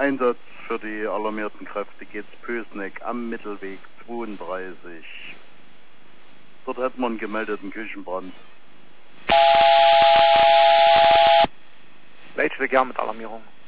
Einsatz für die alarmierten Kräfte geht's Pösneck am Mittelweg 32. Dort hat man einen gemeldeten Küchenbrand. Welche gern mit Alarmierung?